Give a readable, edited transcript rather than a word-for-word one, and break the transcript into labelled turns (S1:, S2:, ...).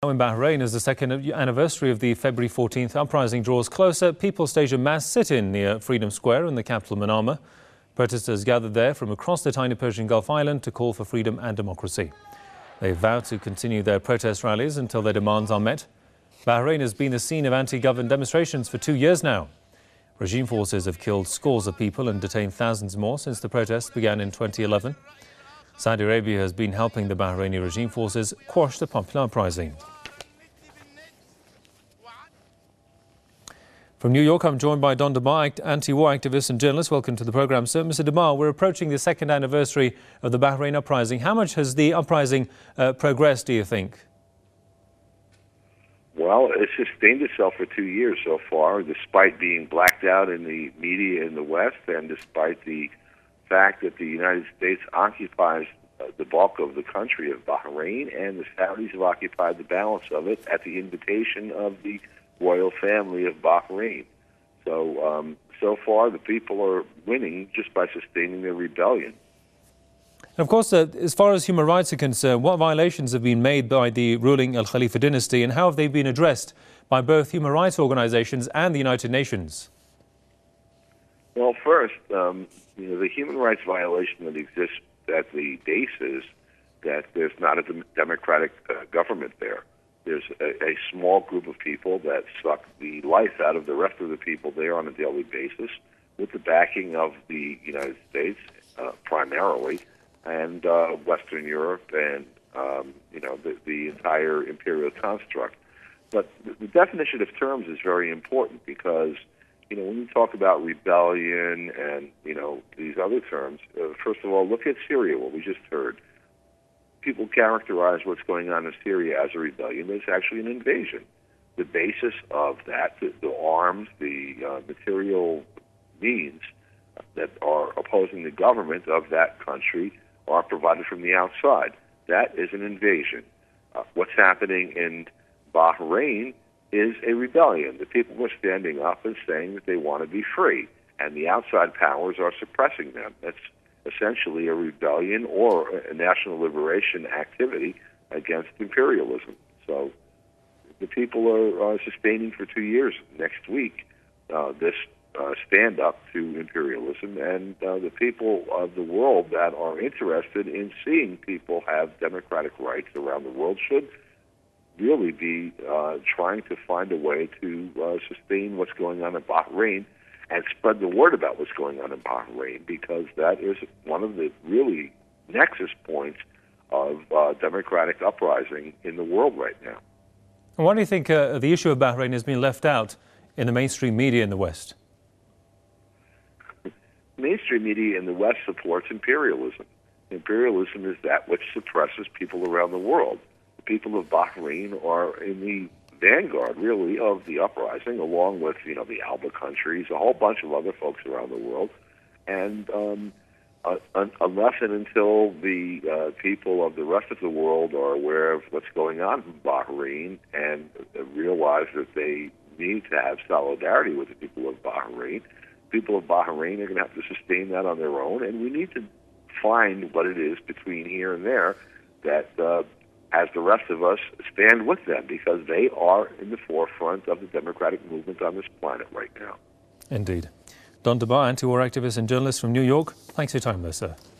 S1: Now in Bahrain, as the second anniversary of the February 14th uprising draws closer, people stage a mass sit-in near Freedom Square in the capital Manama. Protesters gathered there from across the tiny Persian Gulf island to call for freedom and democracy. They vow to continue their protest rallies until their demands are met. Bahrain has been the scene of anti-government demonstrations for 2 years now. Regime forces have killed scores of people and detained thousands more since the protests began in 2011. Saudi Arabia has been helping the Bahraini regime forces quash the popular uprising. From New York, I'm joined by Don DeMar, anti-war activist and journalist. Welcome to the programme, sir. Mr. DeMar, we're approaching the second anniversary of the Bahrain uprising. How much has the uprising progressed, do you think?
S2: Well, it's sustained itself for 2 years so far, despite being blacked out in the media in the West and despite the fact that the United States occupies the bulk of the country of Bahrain, and the Saudis have occupied the balance of it at the invitation of the royal family of Bahrain. So far, the people are winning just by sustaining their rebellion.
S1: And of course, as far as human rights are concerned, what violations have been made by the ruling Al Khalifa dynasty, and how have they been addressed by both human rights organizations and the United Nations?
S2: Well, first, the human rights violation that exists at the base is that there's not a democratic government there. There's a small group of people that suck the life out of the rest of the people there on a daily basis, with the backing of the United States primarily, and Western Europe, and the entire imperial construct. But the definition of terms is very important, because when you talk about rebellion and these other terms, first of all, look at Syria, what we just heard. People characterize what's going on in Syria as a rebellion. It's actually an invasion. The basis of that, the arms, the material means that are opposing the government of that country are provided from the outside. That is an invasion. What's happening in Bahrain is a rebellion. The people are standing up and saying that they want to be free, and the outside powers are suppressing them. That's essentially a rebellion or a national liberation activity against imperialism. So the people are sustaining for 2 years next week this stand-up to imperialism, and the people of the world that are interested in seeing people have democratic rights around the world should really be trying to find a way to sustain what's going on in Bahrain and spread the word about what's going on in Bahrain, because that is one of the really nexus points of democratic uprising in the world right now.
S1: And why do you think the issue of Bahrain has been left out in the mainstream media in the West?
S2: Mainstream media in the West supports imperialism. Imperialism is that which suppresses people around the world. The people of Bahrain are in the vanguard, really, of the uprising, along with, the Alba countries, a whole bunch of other folks around the world. And unless and until the people of the rest of the world are aware of what's going on in Bahrain and realize that they need to have solidarity with the people of Bahrain are going to have to sustain that on their own, and we need to find what it is between here and there that as the rest of us stand with them, because they are in the forefront of the democratic movement on this planet right now.
S1: Indeed. Don DeMar, anti-war activist and journalist from New York. Thanks for your time there, sir.